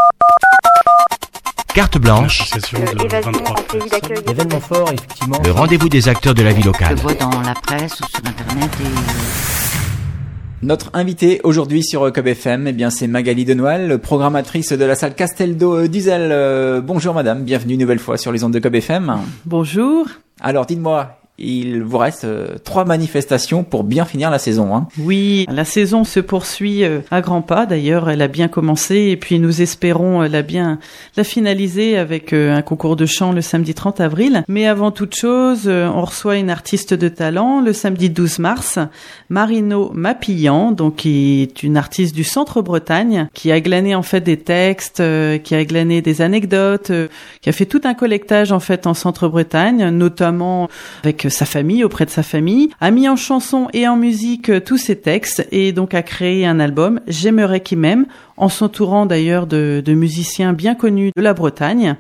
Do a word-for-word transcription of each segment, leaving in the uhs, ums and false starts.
Carte blanche. Événement fort, effectivement. Le rendez-vous des acteurs de la vie locale. Je vois dans la presse ou sur Internet et... Notre invitée aujourd'hui sur Cob F M, eh bien, c'est Magali Denoël, programmatrice de la salle Casteldo d'Uzel. Euh, bonjour madame, bienvenue une nouvelle fois sur les ondes de Cob F M. Bonjour. Alors dites-moi, il vous reste euh, trois manifestations pour bien finir la saison. Hein. Oui, la saison se poursuit euh, à grands pas. D'ailleurs, elle a bien commencé et puis nous espérons euh, la bien la finaliser avec euh, un concours de chant le samedi trente avril. Mais avant toute chose, euh, on reçoit une artiste de talent le samedi douze mars, Marino Mapillan, donc qui est une artiste du Centre-Bretagne, qui a glané en fait des textes, euh, qui a glané des anecdotes, euh, qui a fait tout un collectage en fait en Centre-Bretagne, notamment avec sa famille, auprès de sa famille, a mis en chanson et en musique tous ses textes et donc a créé un album, J'aimerais qui m'aime, en s'entourant d'ailleurs de, de musiciens bien connus de la Bretagne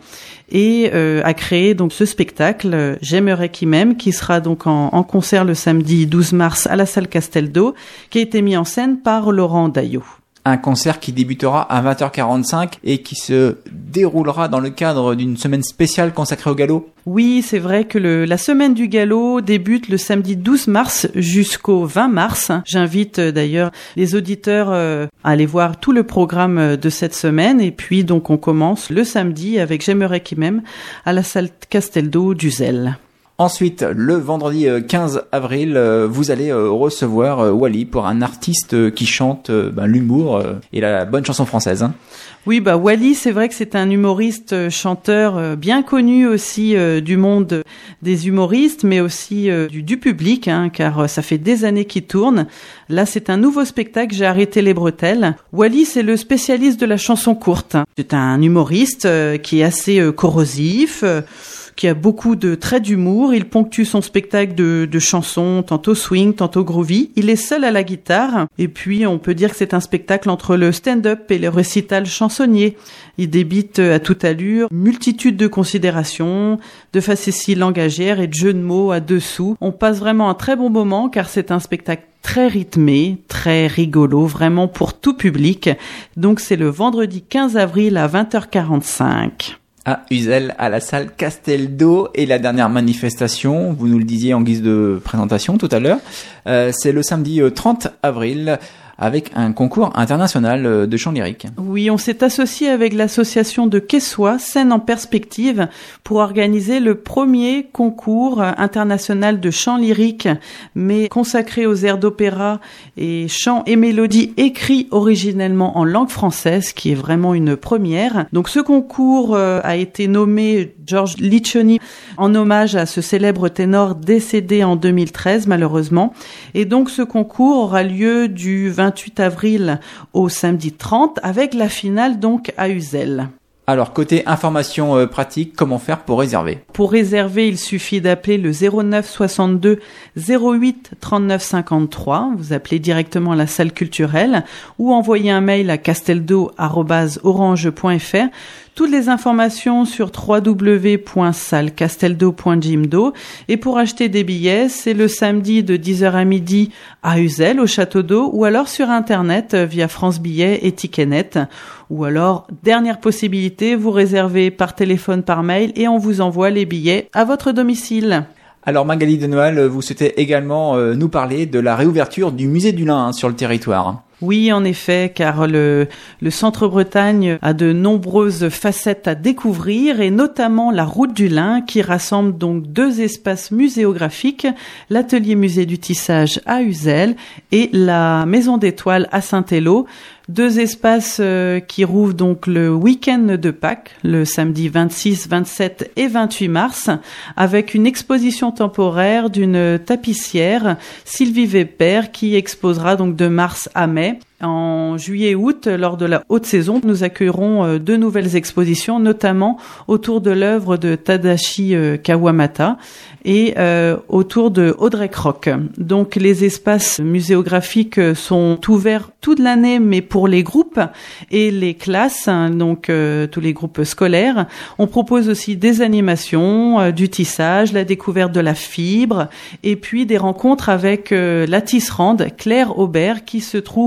et euh, a créé donc ce spectacle, J'aimerais qui m'aime, qui sera donc en, en concert le samedi douze mars à la salle Casteldo, qui a été mis en scène par Laurent Daillot. Un concert qui débutera à vingt heures quarante-cinq et qui se déroulera dans le cadre d'une semaine spéciale consacrée au galop. Oui, c'est vrai que le, la semaine du galop débute le samedi douze mars jusqu'au vingt mars. J'invite d'ailleurs les auditeurs euh, à aller voir tout le programme de cette semaine. Et puis donc on commence le samedi avec J'aimerais qui m'aime à la salle Casteldo d'Uzel. Ensuite, le vendredi quinze avril, vous allez recevoir Wally pour un artiste qui chante ben, l'humour et la bonne chanson française. Hein. Oui, bah Wally, c'est vrai que c'est un humoriste chanteur bien connu aussi euh, du monde des humoristes, mais aussi euh, du, du public, hein, car ça fait des années qu'il tourne. Là, c'est un nouveau spectacle, J'ai arrêté les bretelles. Wally, c'est le spécialiste de la chanson courte. C'est un humoriste euh, qui est assez euh, corrosif, euh, qui a beaucoup de traits d'humour. Il ponctue son spectacle de, de chansons, tantôt swing, tantôt groovy. Il est seul à la guitare. Et puis, on peut dire que c'est un spectacle entre le stand-up et le récital chansonnier. Il débite à toute allure, multitude de considérations, de facéties langagières et de jeux de mots à dessous. On passe vraiment un très bon moment car c'est un spectacle très rythmé, très rigolo, vraiment pour tout public. Donc, c'est le vendredi quinze avril à vingt heures quarante-cinq. À Uzel, à la salle Casteldo. Et la dernière manifestation, vous nous le disiez en guise de présentation tout à l'heure, euh, c'est le samedi trente avril avec un concours international de chant lyrique. Oui, on s'est associé avec l'association de Quessois, Scène en perspective, pour organiser le premier concours international de chant lyrique, mais consacré aux airs d'opéra et chants et mélodies écrits originellement en langue française, qui est vraiment une première. Donc ce concours a été nommé George Liccioni en hommage à ce célèbre ténor décédé en deux mille treize malheureusement. Et donc ce concours aura lieu du vingt-huit avril au samedi trente avec la finale donc à Uzel. Alors, côté information euh, pratique, comment faire pour réserver ? Pour réserver, il suffit d'appeler le zéro neuf soixante-deux zéro huit trente-neuf cinquante-trois. Vous appelez directement la salle culturelle ou envoyez un mail à casteldo arobase orange point f r. Toutes les informations sur w w w point salle casteldo point jimdo. Et pour acheter des billets, c'est le samedi de dix heures à midi à Uzel, au Château d'Eau, ou alors sur Internet via France Billets et Ticketnet. Ou alors, dernière possibilité, vous réservez par téléphone, par mail et on vous envoie les billets à votre domicile. Alors Magali Denoël, vous souhaitez également euh, nous parler de la réouverture du musée du Lin hein, sur le territoire. Oui, en effet, car le, le Centre-Bretagne a de nombreuses facettes à découvrir et notamment la route du lin qui rassemble donc deux espaces muséographiques, l'atelier musée du tissage à Uzel et la maison d'étoiles à Saint-Élo. Deux espaces euh, qui rouvrent donc le week-end de Pâques, le samedi vingt-six, vingt-sept et vingt-huit mars, avec une exposition temporaire d'une tapissière, Sylvie Weber, qui exposera donc de mars à mai. En juillet et août, lors de la haute saison, nous accueillerons euh, deux nouvelles expositions, notamment autour de l'œuvre de Tadashi euh, Kawamata et euh, autour de Audrey Croc. Donc les espaces muséographiques sont ouverts toute l'année, mais pour les groupes et les classes, hein, donc euh, tous les groupes scolaires. On propose aussi des animations, euh, du tissage, la découverte de la fibre, et puis des rencontres avec euh, la tisserande Claire Aubert, qui se trouve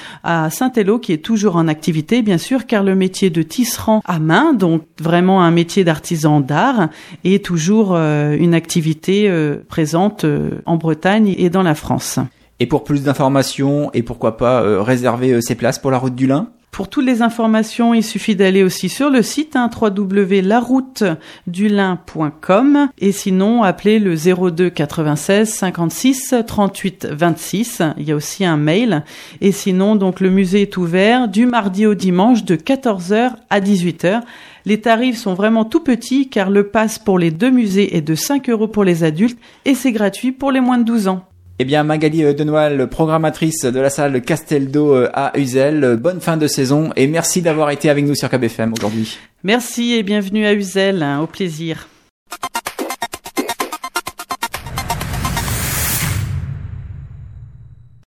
à Saint-Élo qui est toujours en activité, bien sûr, car le métier de tisserand à main, donc vraiment un métier d'artisan d'art, est toujours euh, une activité euh, présente euh, en Bretagne et dans la France. Et pour plus d'informations et pourquoi pas euh, réserver euh, ses places pour la route du lin? Pour toutes les informations, il suffit d'aller aussi sur le site hein, w w w point la route du lin point com et sinon appeler le zéro deux quatre-vingt-seize cinquante-six trente-huit vingt-six. Il y a aussi un mail et sinon donc le musée est ouvert du mardi au dimanche de quatorze heures à dix-huit heures. Les tarifs sont vraiment tout petits car le pass pour les deux musées est de cinq euros pour les adultes et c'est gratuit pour les moins de douze ans. Eh bien, Magali Denoël, programmatrice de la salle Castel d'Eau à Uzel, bonne fin de saison et merci d'avoir été avec nous sur K B F M aujourd'hui. Merci et bienvenue à Uzel, hein, au plaisir.